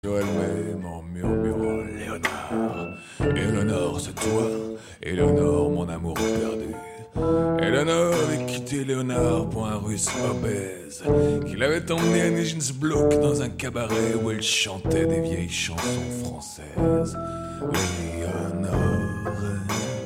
Elle-même en murmurant Léonard. Éléonore, c'est toi, Éléonore, mon amour perdu. Éléonore avait quitté Léonard pour un russe obèse qui l'avait emmené à Nijnsblok dans un cabaret où elle chantait des vieilles chansons françaises. Léonore,